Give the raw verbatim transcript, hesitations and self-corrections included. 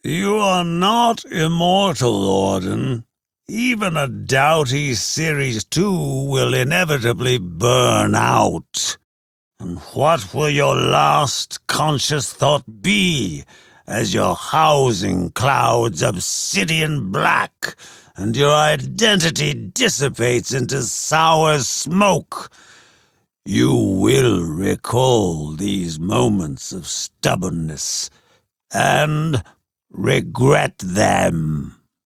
You are not immortal, Orden. Even a doughty Series two will inevitably burn out. And what will your last conscious thought be as your housing clouds obsidian black and your identity dissipates into sour smoke? You will recall these moments of stubbornness and regret them.